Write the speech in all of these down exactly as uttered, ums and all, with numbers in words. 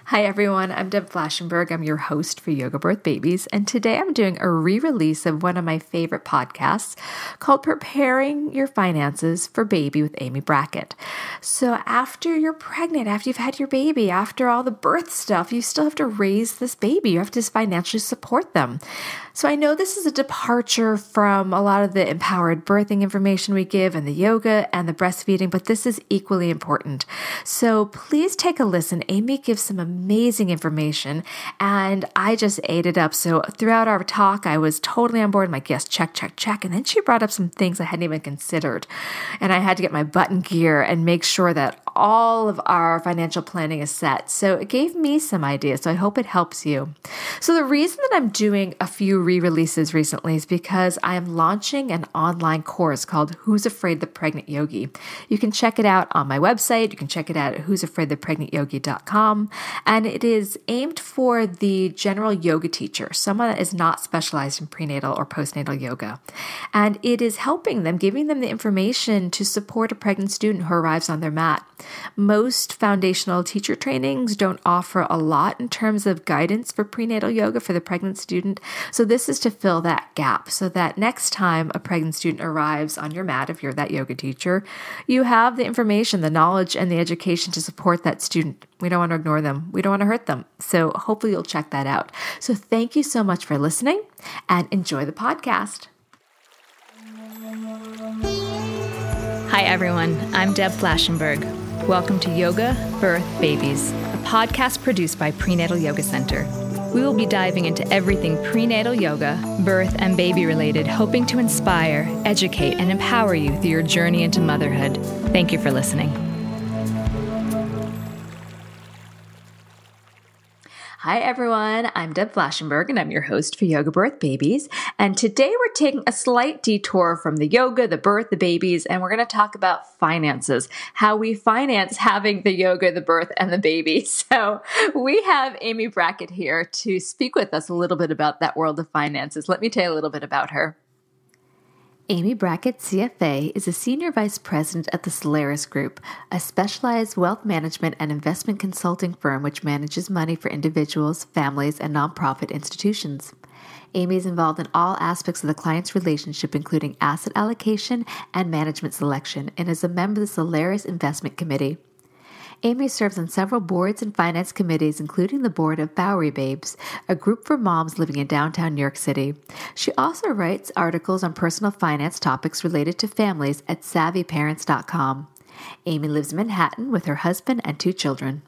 Hi everyone, I'm Deb Flashenberg. I'm your host for Yoga Birth Babies, and today I'm doing a re-release of one of my favorite podcasts called Preparing Your Finances for Baby with Amy Brackett. So after you're pregnant, after you've had your baby, after all the birth stuff, you still have to raise this baby. You have to financially support them. So I know this is a departure from a lot of the empowered birthing information we give and the yoga and the breastfeeding, but this is equally important. So please take a listen. Amy gives some amazing information and I just ate it up. So throughout our talk, I was totally on board. My guest, check, check, check. And then she brought up some things I hadn't even considered. And I had to get my button gear and make sure that all of our financial planning is set. So it gave me some ideas. So I hope it helps you. So the reason that I'm doing a few re-releases recently is because I am launching an online course called Who's Afraid the Pregnant Yogi. You can check it out on my website. You can check it out at who's afraid the pregnant yogi dot com. And it is aimed for the general yoga teacher, someone that is not specialized in prenatal or postnatal yoga. And it is helping them, giving them the information to support a pregnant student who arrives on their mat. Most foundational teacher trainings don't offer a lot in terms of guidance for prenatal yoga for the pregnant student. So this is to fill that gap so that next time a pregnant student arrives on your mat, if you're that yoga teacher, you have the information, the knowledge, and the education to support that student. We don't want to ignore them. We don't want to hurt them. So hopefully you'll check that out. So thank you so much for listening and enjoy the podcast. Hi, everyone. I'm Deb Flashenberg. Welcome to Yoga Birth Babies, a podcast produced by Prenatal Yoga Center. We will be diving into everything prenatal yoga, birth, and baby related, hoping to inspire, educate, and empower you through your journey into motherhood. Thank you for listening. Hi everyone, I'm Deb Flashenberg and I'm your host for Yoga Birth Babies. And today we're taking a slight detour from the yoga, the birth, the babies, and we're going to talk about finances, how we finance having the yoga, the birth, and the baby. So we have Amy Brackett here to speak with us a little bit about that world of finances. Let me tell you a little bit about her. Amy Brackett, C F A, is a Senior Vice President at the Solaris Group, a specialized wealth management and investment consulting firm which manages money for individuals, families, and nonprofit institutions. Amy is involved in all aspects of the client's relationship, including asset allocation and management selection, and is a member of the Solaris Investment Committee. Amy serves on several boards and finance committees, including the board of Bowery Babes, a group for moms living in downtown New York City. She also writes articles on personal finance topics related to families at savvy parents dot com. Amy lives in Manhattan with her husband and two children.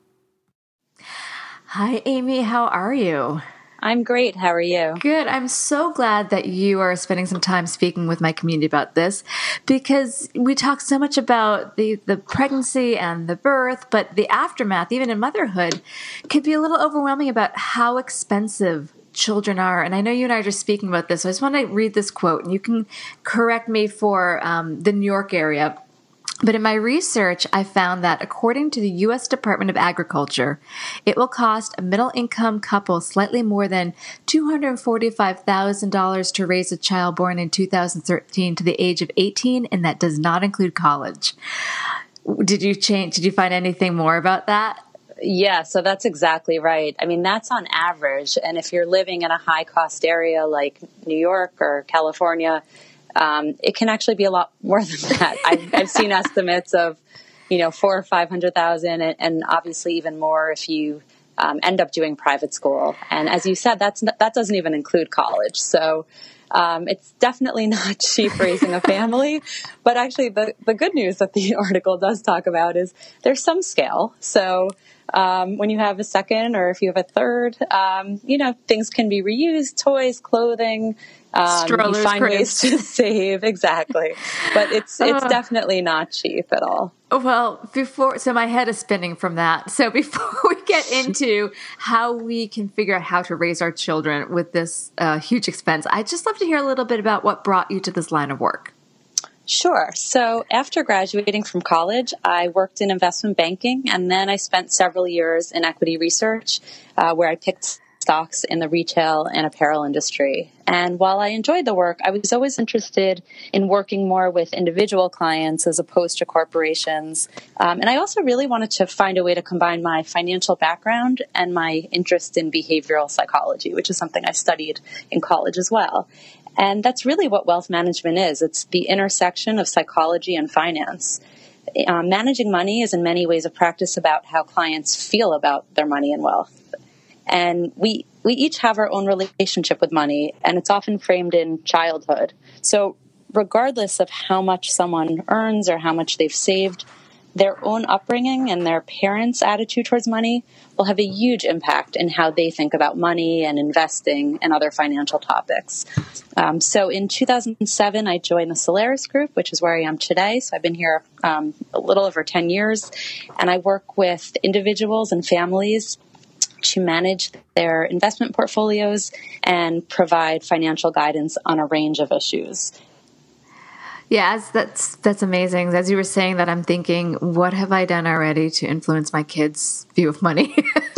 Hi, Amy. How are you? I'm great. How are you? Good. I'm so glad that you are spending some time speaking with my community about this because we talk so much about the, the pregnancy and the birth, but the aftermath, even in motherhood, can be a little overwhelming about how expensive children are. And I know you and I are just speaking about this, so I just want to read this quote, and you can correct me for um, the New York area. But in my research, I found that according to the U S Department of Agriculture, it will cost a middle-income couple slightly more than two hundred forty-five thousand dollars to raise a child born in two thousand thirteen to the age of eighteen, and that does not include college. Did you change? Did you find anything more about that? Yeah, so that's exactly right. I mean, that's on average. And if you're living in a high-cost area like New York or California, Um, it can actually be a lot more than that. I've, I've seen estimates of, you know, four or five hundred thousand, and, and obviously even more if you um, end up doing private school. And as you said, that's that doesn't even include college. So um, it's definitely not cheap raising a family. But actually, the the good news that the article does talk about is there's some scale. So um, when you have a second, or if you have a third, um, you know, things can be reused: toys, clothing. Um, Strollers, you find ways to save, exactly. But it's it's uh, definitely not cheap at all. Well, before, so my head is spinning from that. So before we get into how we can figure out how to raise our children with this uh, huge expense, I'd just love to hear a little bit about what brought you to this line of work. Sure. So after graduating from college, I worked in investment banking, and then I spent several years in equity research, uh, where I picked stocks in the retail and apparel industry. And while I enjoyed the work, I was always interested in working more with individual clients as opposed to corporations. Um, and I also really wanted to find a way to combine my financial background and my interest in behavioral psychology, which is something I studied in college as well. And that's really what wealth management is. It's the intersection of psychology and finance. Um, managing money is in many ways a practice about how clients feel about their money and wealth. And we we each have our own relationship with money, and it's often framed in childhood. So regardless of how much someone earns or how much they've saved, their own upbringing and their parents' attitude towards money will have a huge impact in how they think about money and investing and other financial topics. Um, so in two thousand seven, I joined the Solaris Group, which is where I am today. So I've been here um, a little over ten years, and I work with individuals and families to manage their investment portfolios and provide financial guidance on a range of issues. Yeah, that's that's amazing. As you were saying that, I'm thinking, what have I done already to influence my kids' view of money?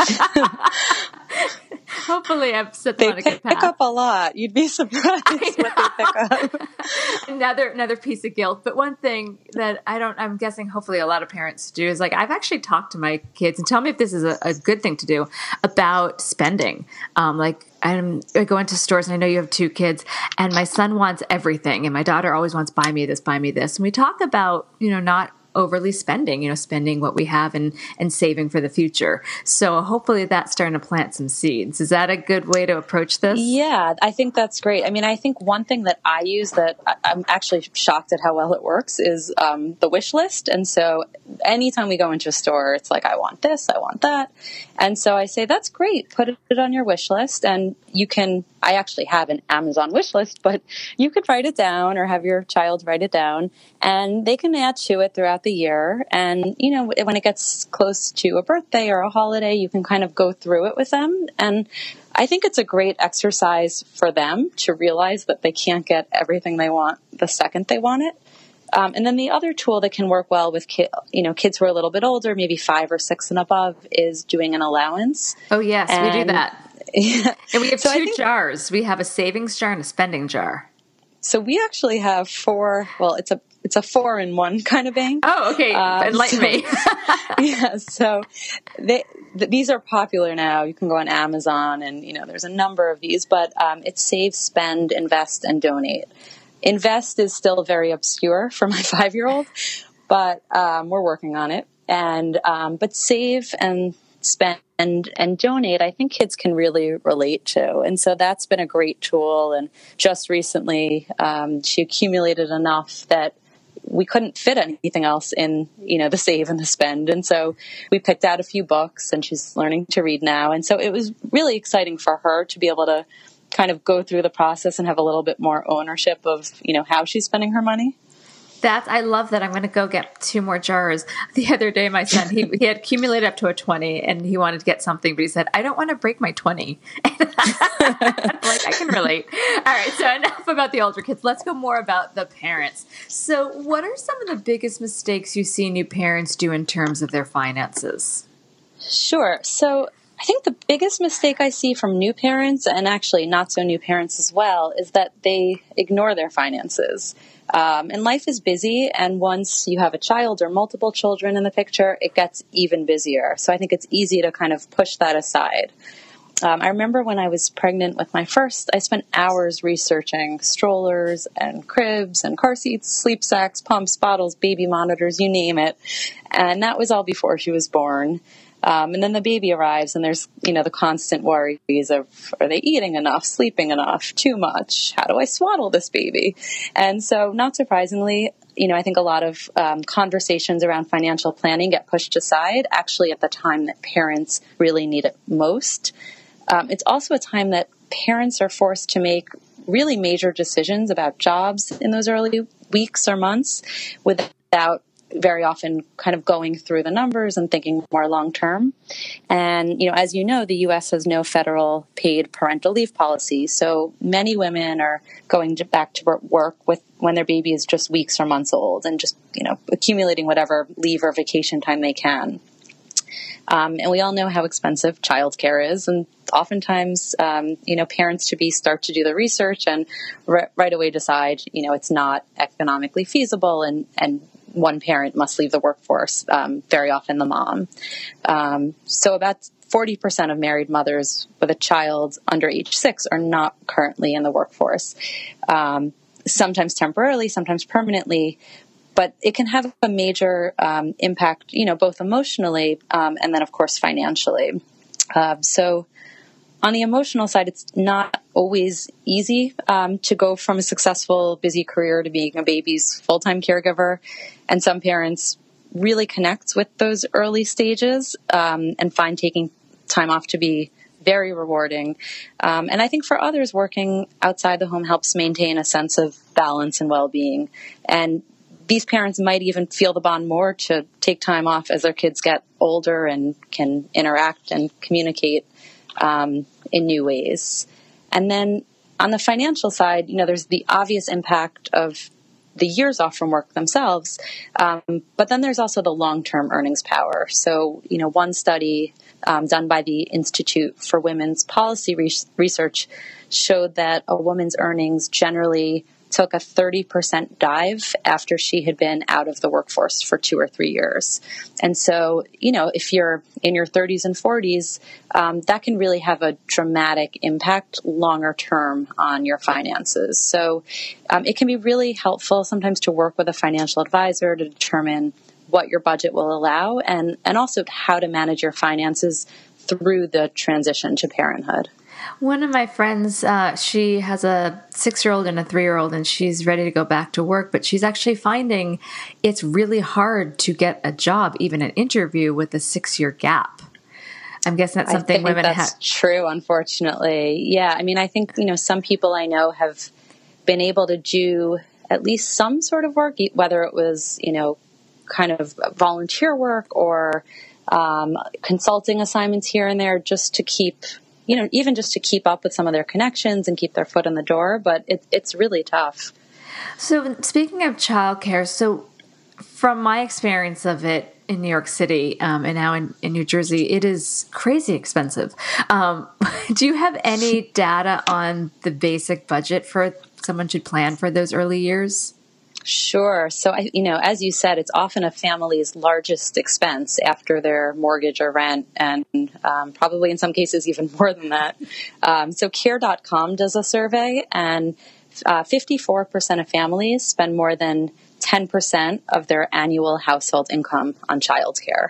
Hopefully I've set them they on a good path. They pick up a lot. You'd be surprised what they pick up. another another piece of guilt. But one thing that I don't, I'm guessing hopefully a lot of parents do is like, I've actually talked to my kids, and tell me if this is a, a good thing to do, about spending. Um, like I'm, I go into stores, and I know you have two kids, and my son wants everything, and my daughter always wants, buy me this, buy me this. And we talk about, you know, not overly spending, you know, spending what we have and, and saving for the future. So hopefully that's starting to plant some seeds. Is that a good way to approach this? Yeah, I think that's great. I mean, I think one thing that I use that I, I'm actually shocked at how well it works is um, the wish list. And so anytime we go into a store, it's like, I want this, I want that. And so I say, that's great. Put it on your wish list, and you can, I actually have an Amazon wish list, but you could write it down or have your child write it down, and they can add to it throughout the year. And, you know, when it gets close to a birthday or a holiday, you can kind of go through it with them. And I think it's a great exercise for them to realize that they can't get everything they want the second they want it. Um, and then the other tool that can work well with ki- you know kids who are a little bit older, maybe five or six and above, is doing an allowance. Oh, yes, and, we do that. Yeah. And we have so two think, jars. We have a savings jar and a spending jar. So we actually have four. Well, it's a it's a four in one kind of bank. Oh, okay. Um, Enlighten so, me. yeah. So they, th- these are popular now. You can go on Amazon, and you know there's a number of these. But um, it's save, spend, invest, and donate. Invest is still very obscure for my five-year-old, but um, we're working on it. And um, but save and spend and, and donate, I think kids can really relate to. And so that's been a great tool. And just recently, um, she accumulated enough that we couldn't fit anything else in, you know, the save and the spend. And so we picked out a few books, and she's learning to read now. And so it was really exciting for her to be able to kind of go through the process and have a little bit more ownership of, you know, how she's spending her money. That's, I love that. I'm going to go get two more jars. The other day, my son, he, he had accumulated up to a twenty, and he wanted to get something, but he said, I don't want to break my twenty. Like, I can relate. All right. So enough about the older kids. Let's go more about the parents. So what are some of the biggest mistakes you see new parents do in terms of their finances? Sure. So I think the biggest mistake I see from new parents, and actually not so new parents as well, is that they ignore their finances. Um, and life is busy, and once you have a child or multiple children in the picture, it gets even busier. So I think it's easy to kind of push that aside. Um, I remember when I was pregnant with my first, I spent hours researching strollers and cribs and car seats, sleep sacks, pumps, bottles, baby monitors, you name it. And that was all before she was born. Um, and then the baby arrives, and there's, you know, the constant worries of, are they eating enough, sleeping enough, too much? How do I swaddle this baby? And so, not surprisingly, you know, I think a lot of um, conversations around financial planning get pushed aside, actually at the time that parents really need it most. Um, it's also a time that parents are forced to make really major decisions about jobs in those early weeks or months without very often kind of going through the numbers and thinking more long term. And, you know, as you know, the U S has no federal paid parental leave policy. So many women are going to back to work with when their baby is just weeks or months old, and just, you know, accumulating whatever leave or vacation time they can. Um, and we all know how expensive childcare is, and oftentimes, um, you know, parents to be start to do the research and r- right away decide, you know, it's not economically feasible and, and one parent must leave the workforce, um, very often the mom. Um, so about forty percent of married mothers with a child under age six are not currently in the workforce, um, sometimes temporarily, sometimes permanently. But it can have a major um, impact, you know, both emotionally um, and then, of course, financially. Uh, so on the emotional side, it's not always easy um, to go from a successful, busy career to being a baby's full-time caregiver. And some parents really connect with those early stages um, and find taking time off to be very rewarding. Um, and I think for others, working outside the home helps maintain a sense of balance and well-being. And these parents might even feel the bond more to take time off as their kids get older and can interact and communicate um, in new ways. And then on the financial side, you know, there's the obvious impact of the years off from work themselves, um, but then there's also the long-term earnings power. So, you know, one study um, done by the Institute for Women's Policy Re- Research showed that a woman's earnings generally took a thirty percent dive after she had been out of the workforce for two or three years. And so, you know, if you're in your thirties and forties, um, that can really have a dramatic impact longer term on your finances. So um, it can be really helpful sometimes to work with a financial advisor to determine what your budget will allow and, and also how to manage your finances through the transition to parenthood. One of my friends, uh, she has a six-year-old and a three-year-old, and she's ready to go back to work, but she's actually finding it's really hard to get a job, even an interview, with a six-year gap. I'm guessing that's something I think women have. That's true, unfortunately. Yeah, I mean, I think, you know, some people I know have been able to do at least some sort of work, whether it was, you know, kind of volunteer work or um, consulting assignments here and there just to keep you know, even just to keep up with some of their connections and keep their foot in the door, but it, it's really tough. So speaking of childcare, so from my experience of it in New York City um, and now in, in New Jersey, it is crazy expensive. Um, do you have any data on the basic budget for someone should plan for those early years? Sure. So, I, you know, as you said, it's often a family's largest expense after their mortgage or rent, and um, probably in some cases even more than that. Um, so care dot com does a survey, and uh, fifty-four percent of families spend more than ten percent of their annual household income on childcare.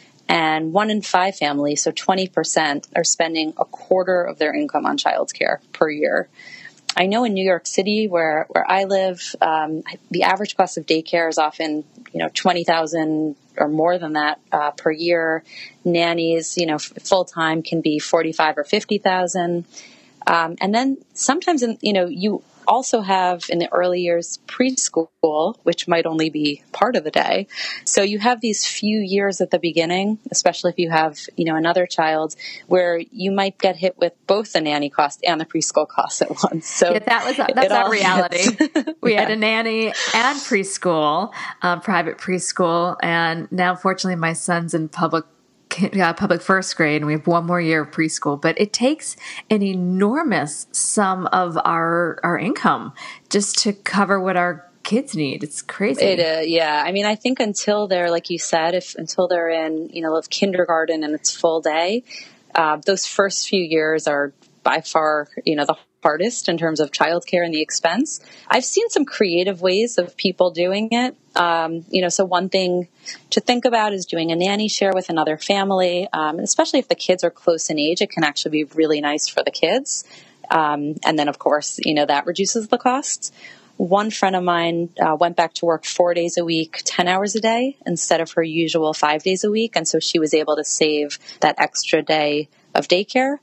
And one in five families, so twenty percent, are spending a quarter of their income on childcare per year. I know in New York City, where, where I live, um, the average cost of daycare is often, you know, twenty thousand dollars or more than that uh, per year. Nannies, you know, full time can be forty-five or fifty thousand. Um, and then sometimes, in, you know, you also have in the early years preschool, which might only be part of the day. So you have these few years at the beginning, especially if you have, you know, another child, where you might get hit with both the nanny cost and the preschool cost at once. So yeah, that was that's our reality. We yeah. had a nanny and preschool, um, private preschool, and now fortunately my son's in public Uh, public first grade, and we have one more year of preschool. But it takes an enormous sum of our our income just to cover what our kids need. It's crazy. It uh, yeah. I mean, I think until they're, like you said, if until they're in, you know, kindergarten and it's full day, uh, those first few years are by far, you know, the hardest in terms of childcare and the expense. I've seen some creative ways of people doing it. Um, you know, so one thing to think about is doing a nanny share with another family, um, especially if the kids are close in age. It can actually be really nice for the kids. Um, and then, of course, you know, that reduces the costs. One friend of mine uh, went back to work four days a week, ten hours a day, instead of her usual five days a week. And so she was able to save that extra day of daycare.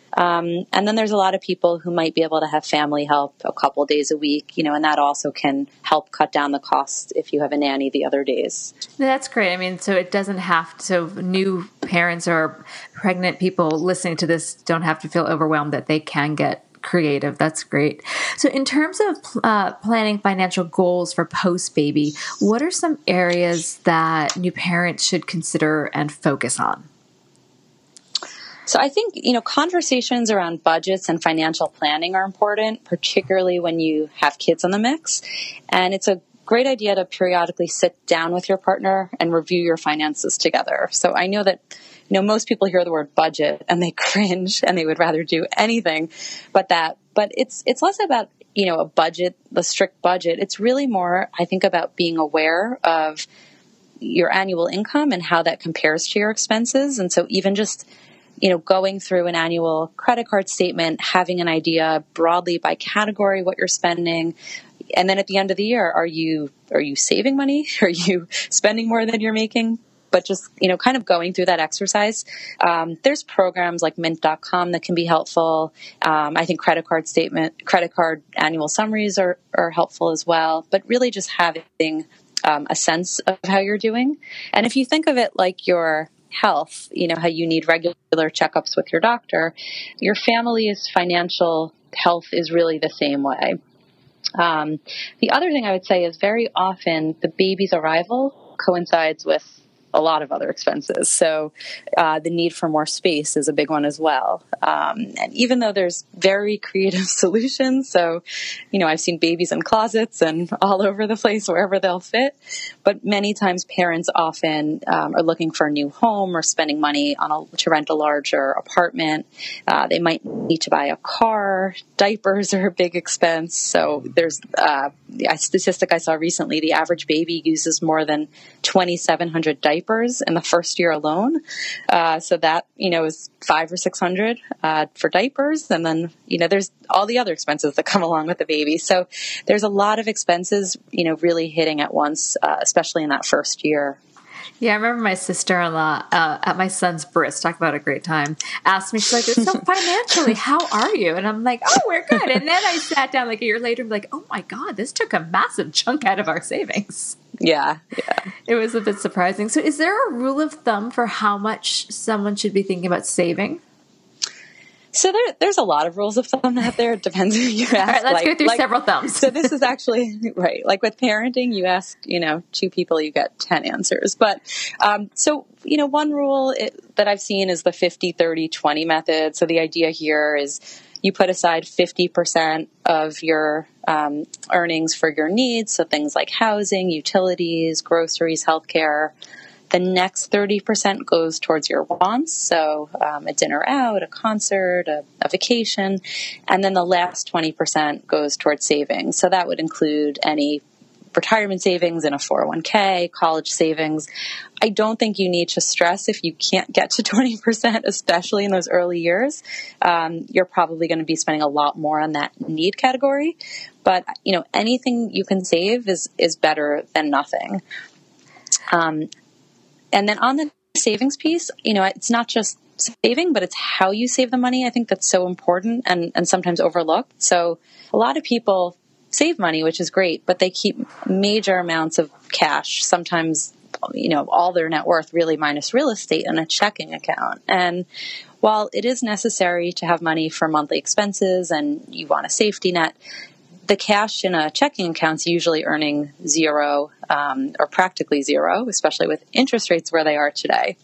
Um, and then there's a lot of people who might be able to have family help a couple days a week, you know, and that also can help cut down the cost if you have a nanny the other days. That's great. I mean, so it doesn't have to, so new parents or pregnant people listening to this don't have to feel overwhelmed that they can get creative. That's great. So in terms of uh, planning financial goals for post-baby, what are some areas that new parents should consider and focus on? So I think, you know, conversations around budgets and financial planning are important, particularly when you have kids in the mix. And it's a great idea to periodically sit down with your partner and review your finances together. So I know that, you know, most people hear the word budget and they cringe and they would rather do anything but that. But it's it's less about, you know, a budget, the strict budget. It's really more, I think, about being aware of your annual income and how that compares to your expenses. And so even just, you know, going through an annual credit card statement, having an idea broadly by category what you're spending. And then at the end of the year, are you are you saving money? Are you spending more than you're making? But just, you know, kind of going through that exercise. Um, there's programs like mint dot com that can be helpful. Um, I think credit card statement, credit card annual summaries are, are helpful as well. But really just having um, a sense of how you're doing. And if you think of it like your health, you know, how you need regular checkups with your doctor, your family's financial health is really the same way. Um, the other thing I would say is very often the baby's arrival coincides with a lot of other expenses. So uh, the need for more space is a big one as well. Um, and even though there's very creative solutions, so, you know, I've seen babies in closets and all over the place, wherever they'll fit. But many times parents often um, are looking for a new home or spending money on a, to rent a larger apartment. Uh, they might need to buy a car. Diapers are a big expense. So there's uh, a statistic I saw recently, the average baby uses more than twenty-seven hundred diapers in the first year alone. Uh, so that, you know, is five or six hundred uh, for diapers. And then, you know, there's all the other expenses that come along with the baby. So there's a lot of expenses, you know, really hitting at once, uh, especially in that first year. Yeah, I remember my sister-in-law uh, at my son's bris, talk about a great time, asked me, she's like, so financially, how are you? And I'm like, oh, we're good. And then I sat down like a year later and be like, oh my God, this took a massive chunk out of our savings. Yeah, yeah. It was a bit surprising. So is there a rule of thumb for how much someone should be thinking about saving? So there, there's a lot of rules of thumb out there. It depends who you ask. All right, let's like, go through like, several thumbs. So this is actually, right, like with parenting, you ask, you know, two people, you get ten answers. But um, so, you know, one rule it, that I've seen is the fifty, thirty, twenty method. So the idea here is you put aside fifty percent of your um, earnings for your needs. So things like housing, utilities, groceries, healthcare. The next thirty percent goes towards your wants, so um, a dinner out, a concert, a, a vacation, and then the last twenty percent goes towards savings. So that would include any retirement savings in a four oh one k, college savings. I don't think you need to stress if you can't get to twenty percent, especially in those early years. Um, you're probably going to be spending a lot more on that need category. But, you know, anything you can save is, is better than nothing. Um, And then on the savings piece, you know, it's not just saving, but it's how you save the money. I think that's so important and, and sometimes overlooked. So a lot of people save money, which is great, but they keep major amounts of cash, sometimes, you know, all their net worth really minus real estate in a checking account. And while it is necessary to have money for monthly expenses and you want a safety net, the cash in a checking account is usually earning zero um, or practically zero, especially with interest rates where they are today.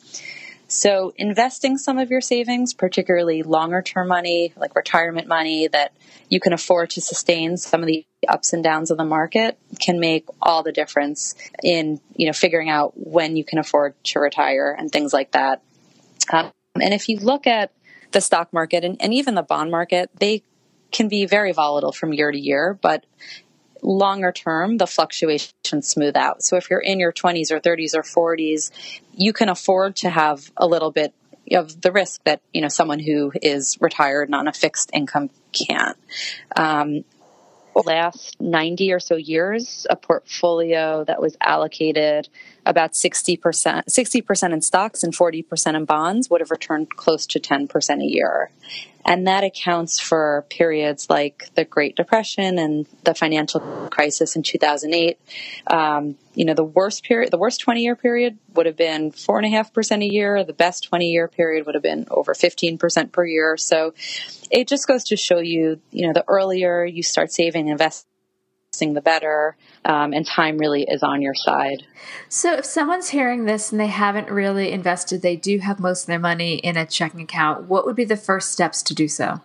So investing some of your savings, particularly longer term money, like retirement money that you can afford to sustain some of the ups and downs of the market, can make all the difference in, you know, figuring out when you can afford to retire and things like that. Um, and if you look at the stock market and, and even the bond market, they can be very volatile from year to year, but longer term, the fluctuations smooth out. So if you're in your twenties or thirties or forties, you can afford to have a little bit of the risk that, you know, someone who is retired and on a fixed income can't. Um, last ninety or so years, a portfolio that was allocated about sixty percent, sixty percent in stocks and forty percent in bonds would have returned close to ten percent a year. And that accounts for periods like the Great Depression and the financial crisis in two thousand eight. Um, you know, the worst period, the worst twenty-year period would have been four and a half percent a year. The best twenty-year period would have been over fifteen percent per year. So it just goes to show you, you know, the earlier you start saving and investing investing, the better. Um, and time really is on your side. So if someone's hearing this and they haven't really invested, they do have most of their money in a checking account, what would be the first steps to do so?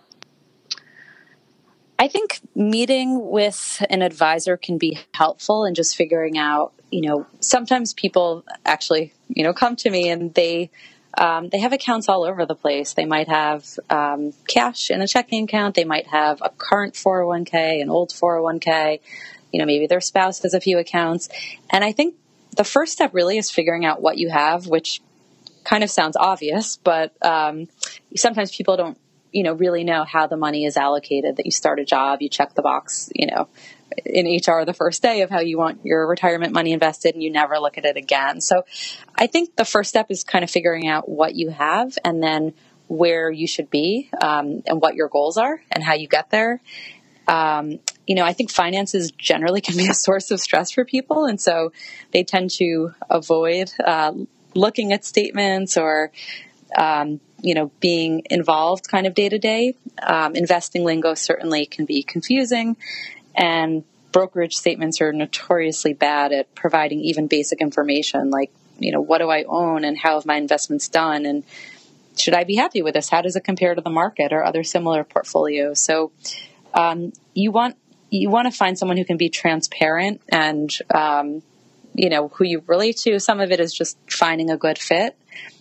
I think meeting with an advisor can be helpful in just figuring out, you know, sometimes people actually, you know, come to me and they um, they have accounts all over the place. They might have um, cash in a checking account. They might have a current four oh one k, an old four oh one k. You know, maybe their spouse has a few accounts. And I think the first step really is figuring out what you have, which kind of sounds obvious, but um, sometimes people don't, you know, really know how the money is allocated, that you start a job, you check the box, you know, in H R the first day of how you want your retirement money invested, and you never look at it again. So I think the first step is kind of figuring out what you have and then where you should be um, and what your goals are and how you get there. Um, you know, I think finances generally can be a source of stress for people. And so they tend to avoid uh, looking at statements or Um, you know, being involved kind of day to day. Um, investing lingo certainly can be confusing, and brokerage statements are notoriously bad at providing even basic information like, you know, what do I own and how have my investments done? And should I be happy with this? How does it compare to the market or other similar portfolios? So um, you want you want to find someone who can be transparent and, um, you know, who you relate to. Some of it is just finding a good fit.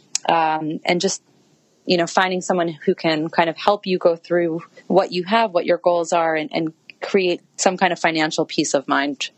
Um, and just, you know, finding someone who can kind of help you go through what you have, what your goals are, and, and create some kind of financial peace of mind.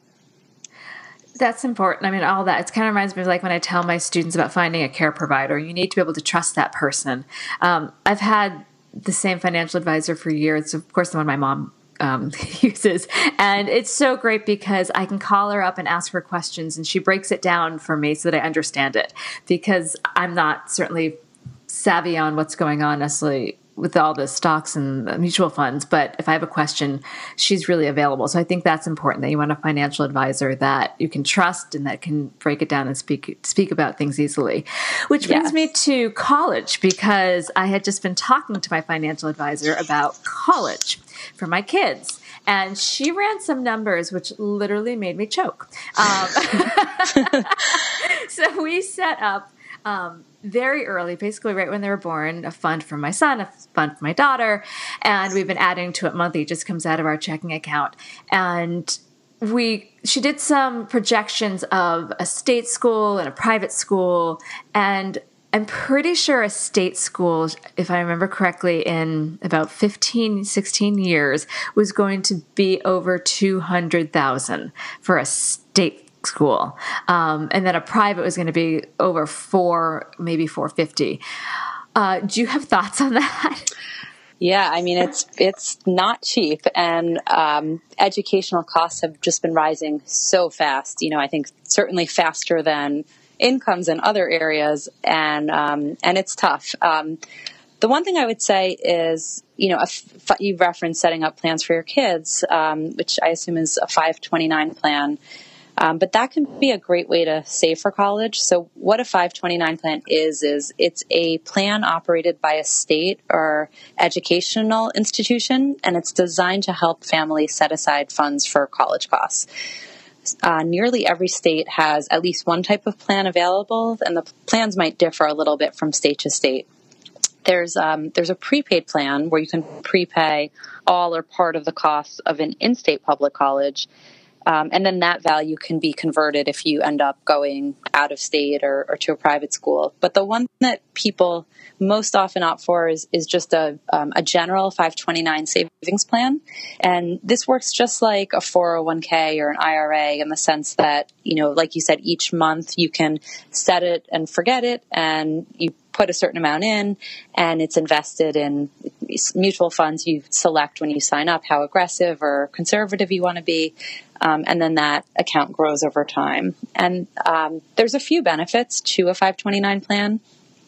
That's important. I mean, all that, it kind of reminds me of like when I tell my students about finding a care provider, you need to be able to trust that person. Um, I've had the same financial advisor for years, of course, the one my mom Um, uses. And it's so great because I can call her up and ask her questions and she breaks it down for me so that I understand it, because I'm not certainly savvy on what's going on necessarily with all the stocks and the mutual funds. But if I have a question, she's really available. So I think that's important, that you want a financial advisor that you can trust and that can break it down and speak, speak about things easily. Which brings Yes. me to college, because I had just been talking to my financial advisor about college for my kids. And she ran some numbers which literally made me choke. Um, so we set up um, very early, basically right when they were born, a fund for my son, a fund for my daughter. And we've been adding to it monthly. It just comes out of our checking account. And we, she did some projections of a state school and a private school, and I'm pretty sure a state school, if I remember correctly, in about fifteen, sixteen years was going to be over two hundred thousand for a state school. Um, and then a private was going to be over four, maybe four fifty. Uh, do you have thoughts on that? Yeah, I mean, it's it's not cheap, and um, educational costs have just been rising so fast. You know, I think certainly faster than incomes in other areas, and um, and it's tough. Um, the one thing I would say is, you know, if, if you referenced setting up plans for your kids, um, which I assume is a five twenty-nine plan. Um, but that can be a great way to save for college. So what a five twenty-nine plan is, is it's a plan operated by a state or educational institution, and it's designed to help families set aside funds for college costs. Uh, nearly every state has at least one type of plan available, and the plans might differ a little bit from state to state. There's um, there's a prepaid plan where you can prepay all or part of the cost of an in-state public college. Um, and then that value can be converted if you end up going out of state or, or to a private school. But the one that people most often opt for is, is just a, um, a general five twenty-nine savings plan. And this works just like a four oh one k or an I R A, in the sense that, you know, like you said, each month you can set it and forget it, and you put a certain amount in, and it's invested in mutual funds. You select when you sign up how aggressive or conservative you want to be. Um, and then that account grows over time. And um, there's a few benefits to a five twenty-nine plan.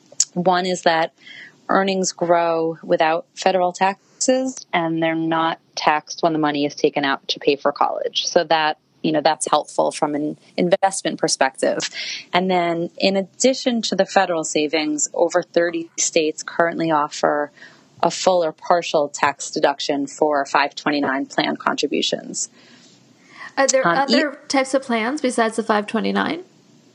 One is that earnings grow without federal taxes, and they're not taxed when the money is taken out to pay for college. So that, you know, that's helpful from an investment perspective. And then in addition to the federal savings, over thirty states currently offer a full or partial tax deduction for five twenty-nine plan contributions. Are there Um, other e- types of plans besides the five twenty-nine?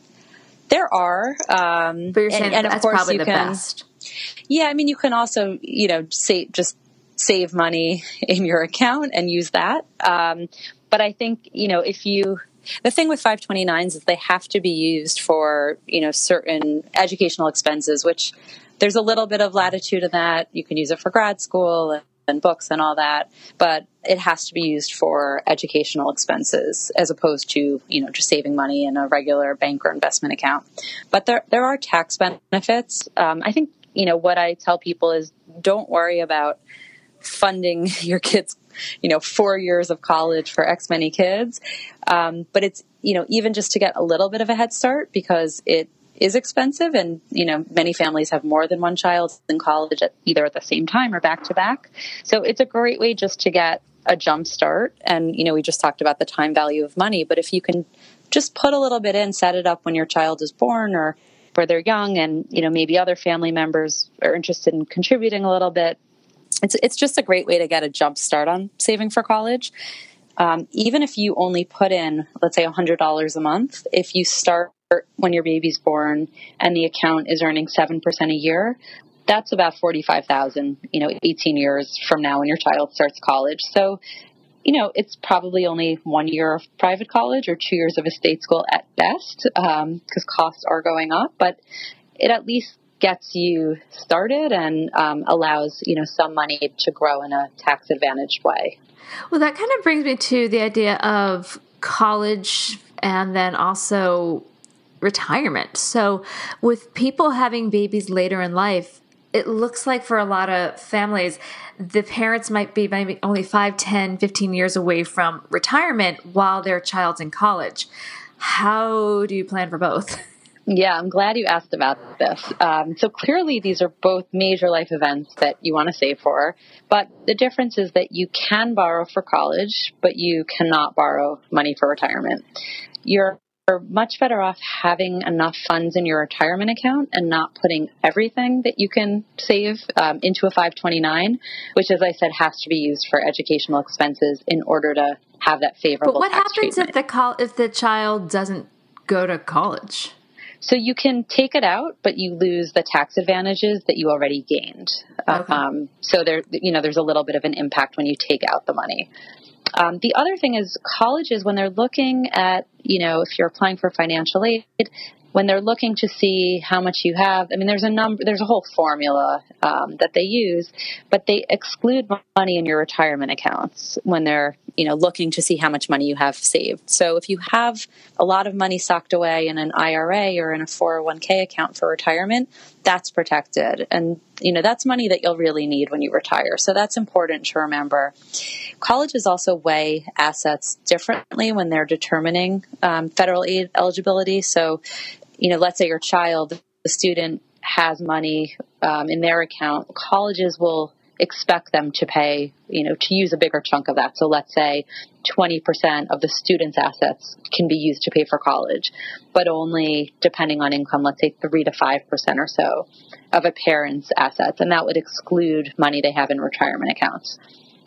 There are. Um, But you're saying and, and of that's course probably you the can, best. Yeah, I mean, you can also, you know, say, just save money in your account and use that. Um, but I think, you know, if you, the thing with five twenty-nines is they have to be used for, you know, certain educational expenses, which there's a little bit of latitude in that. You can use it for grad school and, and books and all that, but it has to be used for educational expenses as opposed to, you know, just saving money in a regular bank or investment account. But there, there are tax benefits. Um, I think, you know, what I tell people is don't worry about funding your kids, you know, four years of college for X many kids. Um, but it's, you know, even just to get a little bit of a head start, because it is expensive. And, you know, many families have more than one child in college at either at the same time or back to back. So it's a great way just to get a jump start. And, you know, we just talked about the time value of money, but if you can just put a little bit in, set it up when your child is born or where they're young, and, you know, maybe other family members are interested in contributing a little bit, It's it's just a great way to get a jump start on saving for college. Um, even if you only put in, let's say, one hundred dollars a month, if you start when your baby's born and the account is earning seven percent a year, that's about forty-five thousand dollars, you know, eighteen years from now when your child starts college. So, you know, it's probably only one year of private college or two years of a state school at best, because um, costs are going up, but it at least gets you started and um, allows, you know, some money to grow in a tax advantaged way. Well, that kind of brings me to the idea of college and then also retirement. So with people having babies later in life, it looks like for a lot of families, the parents might be maybe only five, ten, fifteen years away from retirement while their child's in college. How do you plan for both? Yeah, I'm glad you asked about this. Um, so clearly these are both major life events that you want to save for, but the difference is that you can borrow for college, but you cannot borrow money for retirement. You're much better off having enough funds in your retirement account and not putting everything that you can save um, into a five twenty-nine, which, as I said, has to be used for educational expenses in order to have that favorable But what tax happens treatment. if the col- if the child doesn't go to college? So you can take it out, but you lose the tax advantages that you already gained. Okay. Um, so there, you know, there's a little bit of an impact when you take out the money. Um, the other thing is colleges, when they're looking at, you know, if you're applying for financial aid, when they're looking to see how much you have, I mean, there's a number, there's a whole formula um, that they use, but they exclude money in your retirement accounts when they're, you know, looking to see how much money you have saved. So if you have a lot of money socked away in an I R A or in a four oh one k account for retirement, that's protected. And, you know, that's money that you'll really need when you retire. So that's important to remember. Colleges also weigh assets differently when they're determining um, federal aid eligibility. So, you know, let's say your child, the student, has money um, in their account. Colleges will expect them to pay, you know, to use a bigger chunk of that. So let's say twenty percent of the student's assets can be used to pay for college, but only, depending on income, let's say three to five percent or so of a parent's assets. And that would exclude money they have in retirement accounts.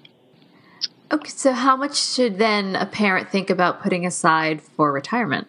Okay, so how much should then a parent think about putting aside for retirement?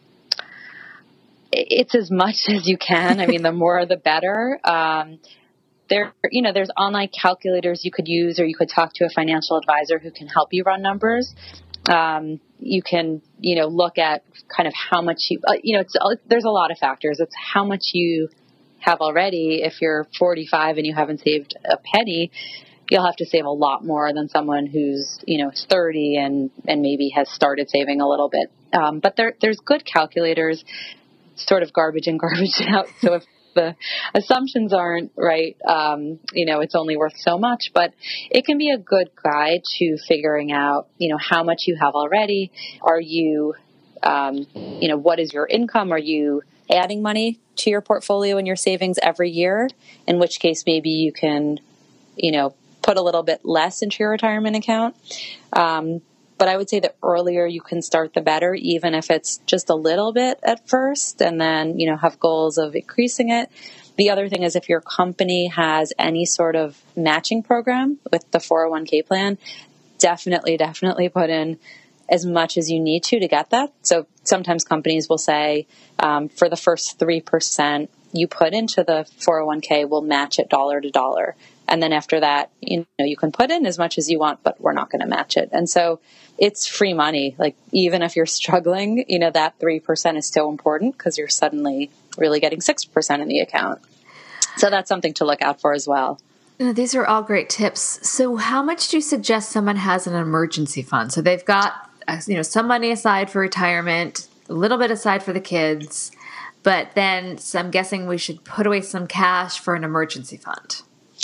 It's as much as you can. I mean, the more the better. Um, there, you know, there's online calculators you could use, or you could talk to a financial advisor who can help you run numbers. Um, you can, you know, look at kind of how much you, uh, you know, it's, there's a lot of factors. It's how much you have already. If you're forty-five and you haven't saved a penny, you'll have to save a lot more than someone who's, you know, thirty and, and maybe has started saving a little bit. Um, but there, there's good calculators, sort of garbage in, garbage out. So if the assumptions aren't right, um, you know, it's only worth so much, but it can be a good guide to figuring out, you know, how much you have already. Are you, um, you know, what is your income? Are you adding money to your portfolio and your savings every year? In which case, maybe you can, you know, put a little bit less into your retirement account. Um, But I would say the earlier you can start, the better, even if it's just a little bit at first, and then, you know, have goals of increasing it. The other thing is, if your company has any sort of matching program with the four oh one k plan, definitely, definitely put in as much as you need to to get that. So sometimes companies will say, um, for the first three percent you put into the four oh one k, we'll match it dollar to dollar. And then after that, you know, you can put in as much as you want, but we're not going to match it. And so it's free money. Like, even if you're struggling, you know, that three percent is so important because you're suddenly really getting six percent in the account. So that's something to look out for as well. These are all great tips. So how much do you suggest someone has an emergency fund? So they've got, you know, some money aside for retirement, a little bit aside for the kids, but then so I'm guessing we should put away some cash for an emergency fund.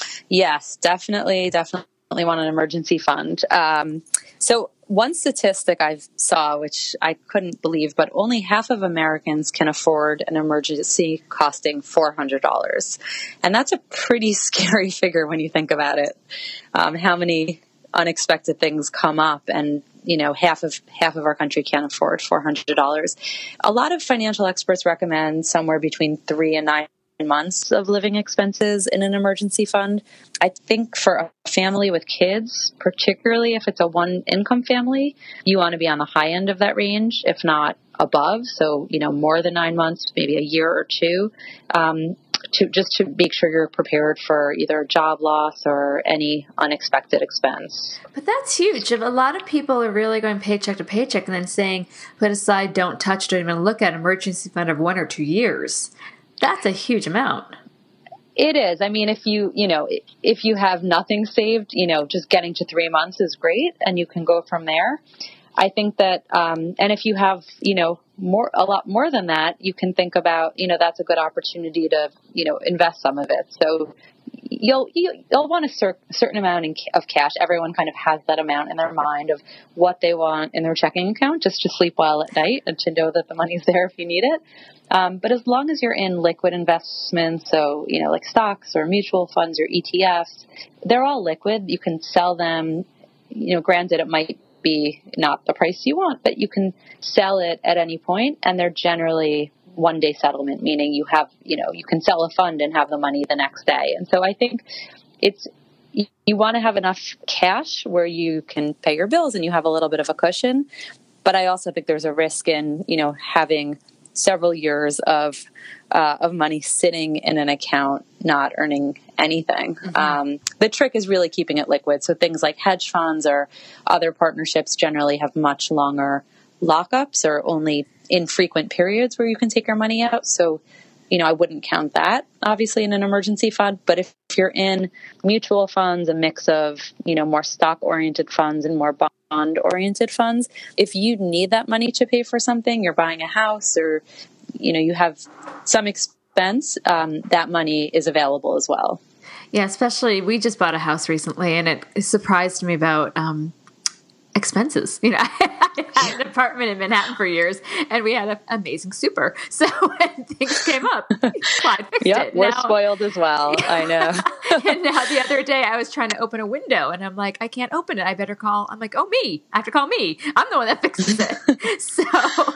Yes, definitely, definitely want an emergency fund. Um, so one statistic I saw, which I couldn't believe, but only half of Americans can afford an emergency costing four hundred dollars. And that's a pretty scary figure when you think about it. Um, how many unexpected things come up, and you know, half of half of our country can't afford four hundred dollars. A lot of financial experts recommend somewhere between three and nine months of living expenses in an emergency fund. I think for a family with kids, particularly if it's a one income family, you want to be on the high end of that range, if not above. So, you know, more than nine months, maybe a year or two, um, to just to make sure you're prepared for either a job loss or any unexpected expense. But that's huge. If a lot of people are really going paycheck to paycheck and then saying, put aside, don't touch, don't even look at emergency fund of one or two years. That's a huge amount. It is. I mean, if you, you know, if you have nothing saved, you know, just getting to three months is great, and you can go from there. I think that, um, and if you have, you know, more, a lot more than that, you can think about, you know, that's a good opportunity to, you know, invest some of it. So you'll, you, you'll want a cer- certain amount in, of cash. Everyone kind of has that amount in their mind of what they want in their checking account, just to sleep well at night and to know that the money's there if you need it. Um, but as long as you're in liquid investments, so, you know, like stocks or mutual funds or E T Fs, they're all liquid. You can sell them, you know, granted it might be not the price you want, but you can sell it at any point, and they're generally one day settlement, meaning you have, you know, you can sell a fund and have the money the next day. And so I think it's, you, you want to have enough cash where you can pay your bills and you have a little bit of a cushion. But I also think there's a risk in, you know, having several years of uh, of money sitting in an account not earning anything. Mm-hmm. Um, the trick is really keeping it liquid. So things like hedge funds or other partnerships generally have much longer lockups or only infrequent periods where you can take your money out. So, you know, I wouldn't count that obviously in an emergency fund. But if, if you're in mutual funds, a mix of, you know, more stock-oriented funds and more bond-oriented funds, if you need that money to pay for something, you're buying a house or, you know, you have some expense, um, that money is available as well. Yeah, especially we just bought a house recently, and it surprised me about um, expenses. You know, I had an apartment in Manhattan for years, and we had an amazing super. So when things came up, Clyde fixed yep, it. We're now, spoiled as well. I know. And now the other day I was trying to open a window, and I'm like, I can't open it. I better call. I'm like, oh, me. I have to call me. I'm the one that fixes it. So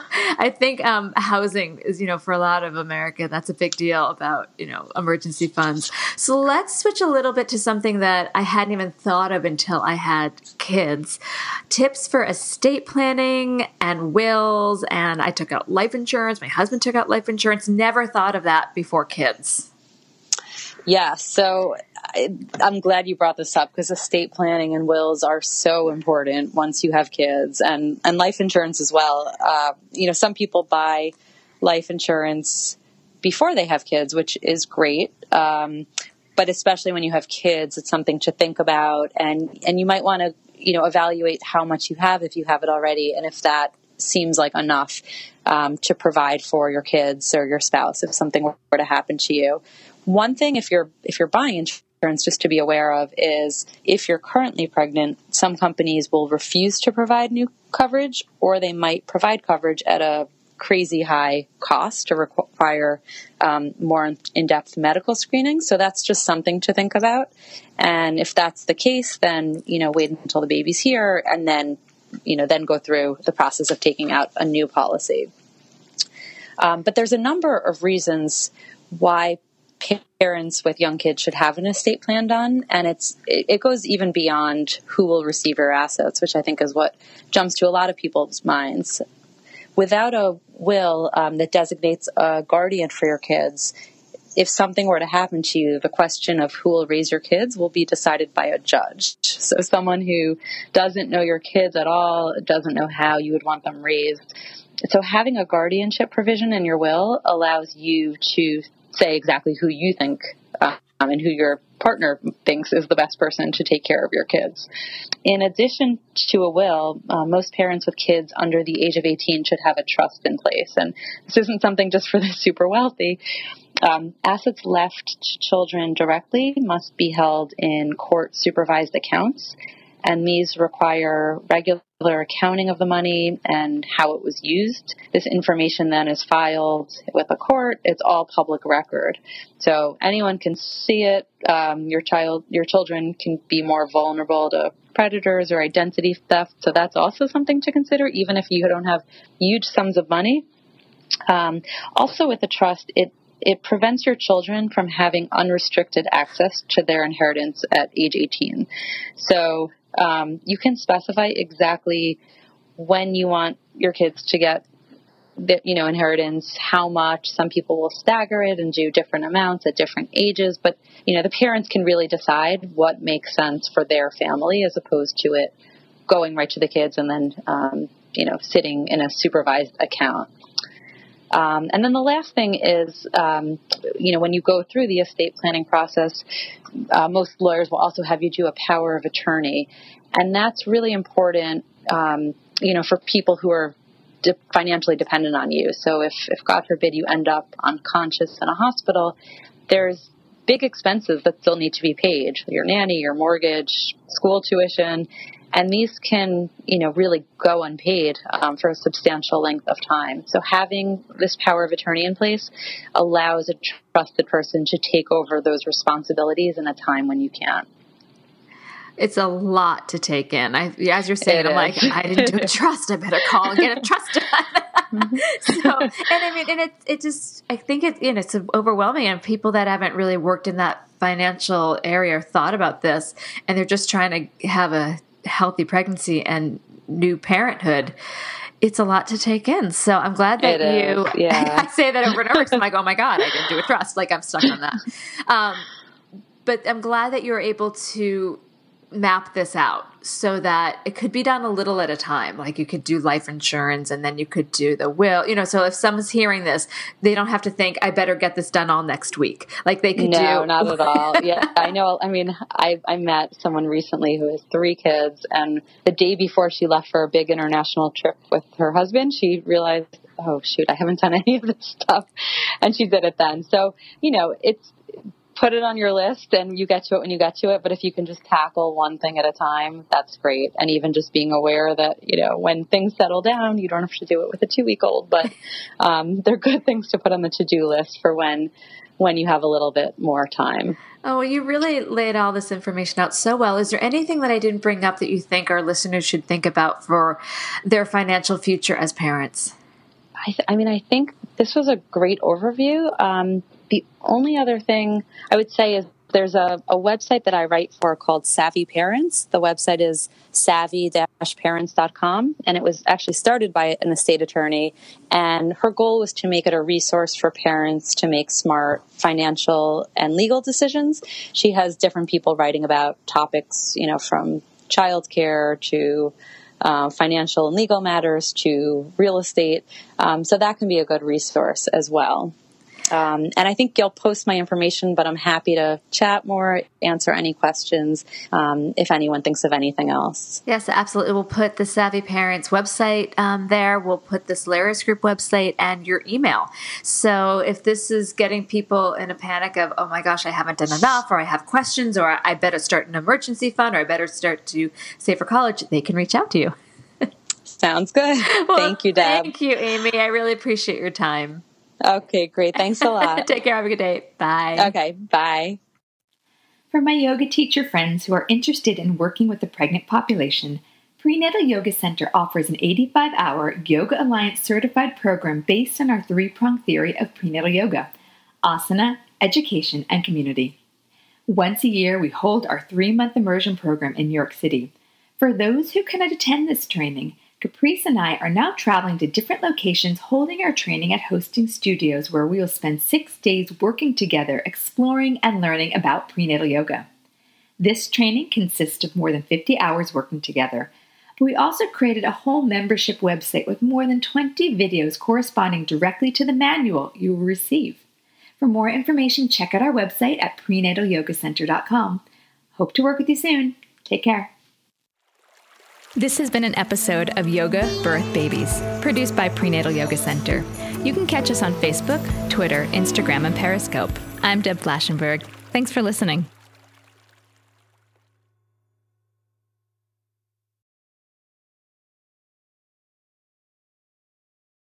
I think um, housing is, you know, for a lot of America, that's a big deal about, you know, emergency funds. So let's switch a little bit to something that I hadn't even thought of until I had kids. Tips for estate planning and wills. And I took out life insurance. My husband took out life insurance. Never thought of that before kids. Yeah, so I, I'm glad you brought this up because estate planning and wills are so important once you have kids, and, and life insurance as well. Uh, you know, some people buy life insurance before they have kids, which is great. Um, but especially when you have kids, it's something to think about, and, and you might want to, you know, evaluate how much you have if you have it already, and if that seems like enough um, to provide for your kids or your spouse if something were to happen to you. One thing, if you're if you're buying insurance, just to be aware of is if you're currently pregnant, some companies will refuse to provide new coverage, or they might provide coverage at a crazy high cost to require um, more in-depth medical screening. So that's just something to think about. And if that's the case, then, you know, wait until the baby's here and then, you know, then go through the process of taking out a new policy. Um, but there's a number of reasons why parents with young kids should have an estate plan done. And it's it, it goes even beyond who will receive your assets, which I think is what jumps to a lot of people's minds. Without a will um, that designates a guardian for your kids, if something were to happen to you, the question of who will raise your kids will be decided by a judge. So someone who doesn't know your kids at all, doesn't know how you would want them raised. So having a guardianship provision in your will allows you to say exactly who you think um, and who your partner thinks is the best person to take care of your kids. In addition to a will, uh, most parents with kids under the age of eighteen should have a trust in place. And this isn't something just for the super wealthy. Um, assets left to children directly must be held in court-supervised accounts, and these require regular accounting of the money and how it was used. This information then is filed with a court. It's all public record. So anyone can see it. Um, your child, your children can be more vulnerable to predators or identity theft. So that's also something to consider, even if you don't have huge sums of money. Um, also with a trust, it It prevents your children from having unrestricted access to their inheritance at age eighteen. So um, you can specify exactly when you want your kids to get the, you know, inheritance, how much. Some people will stagger it and do different amounts at different ages. But, you know, the parents can really decide what makes sense for their family as opposed to it going right to the kids and then, um, you know, sitting in a supervised account. Um, and then the last thing is, um, you know, when you go through the estate planning process, uh, most lawyers will also have you do a power of attorney. And that's really important, um, you know, for people who are de- financially dependent on you. So if, if, God forbid, you end up unconscious in a hospital, there's big expenses that still need to be paid, your nanny, your mortgage, school tuition. And these can, you know, really go unpaid um, for a substantial length of time. So having this power of attorney in place allows a trusted person to take over those responsibilities in a time when you can't. It's a lot to take in. I, as you're saying, it I'm is. like, I didn't do a trust. I better call and get a trust done. So, and I mean, and it, it just, I think it, you know, it's overwhelming, and people that haven't really worked in that financial area or thought about this, and they're just trying to have a healthy pregnancy and new parenthood. It's a lot to take in. So I'm glad that it you, is, yeah. I say that over and over because I'm like, oh my God, I didn't do a trust. Like I'm stuck on that. Um, but I'm glad that you're able to map this out so that it could be done a little at a time. Like you could do life insurance and then you could do the will, you know, so if someone's hearing this, they don't have to think, I better get this done all next week. Like they could no, do. No, not at all. Yeah, I know. I mean, I, I met someone recently who has three kids, and the day before she left for a big international trip with her husband, she realized, oh shoot, I haven't done any of this stuff. And she did it then. So, you know, it's, put it on your list and you get to it when you get to it. But if you can just tackle one thing at a time, that's great. And even just being aware that, you know, when things settle down, you don't have to do it with a two week old, but um, they're good things to put on the to-do list for when, when you have a little bit more time. Oh, well, you really laid all this information out so well. Is there anything that I didn't bring up that you think our listeners should think about for their financial future as parents? I, th- I mean, I think this was a great overview. Um, The only other thing I would say is there's a, a website that I write for called Savvy Parents. The website is savvy dash parents dot com, and it was actually started by an estate attorney. And her goal was to make it a resource for parents to make smart financial and legal decisions. She has different people writing about topics, you know, from childcare to uh, financial and legal matters to real estate. Um, so that can be a good resource as well. Um, and I think you'll post my information, but I'm happy to chat more, answer any questions, um, if anyone thinks of anything else. Yes, absolutely. We'll put the Savvy Parents website um, there. We'll put the Solaris Group website and your email. So if this is getting people in a panic of, oh my gosh, I haven't done enough, or I have questions, or I better start an emergency fund, or I better start to save for college, they can reach out to you. Sounds good. Well, thank you, Deb. Thank you, Amy. I really appreciate your time. Okay, great. Thanks a lot. Take care. Have a good day. Bye. Okay, bye. For my yoga teacher friends who are interested in working with the pregnant population, Prenatal Yoga Center offers an eighty-five hour Yoga Alliance certified program based on our three-pronged theory of prenatal yoga: asana, education, and community. Once a year, we hold our three-month immersion program in New York City. For those who cannot attend this training, Caprice and I are now traveling to different locations holding our training at hosting studios where we will spend six days working together, exploring and learning about prenatal yoga. This training consists of more than fifty hours working together, but we also created a whole membership website with more than twenty videos corresponding directly to the manual you will receive. For more information, check out our website at prenatal yoga center dot com. Hope to work with you soon. Take care. This has been an episode of Yoga Birth Babies, produced by Prenatal Yoga Center. You can catch us on Facebook, Twitter, Instagram, and Periscope. I'm Deb Flaschenberg. Thanks for listening.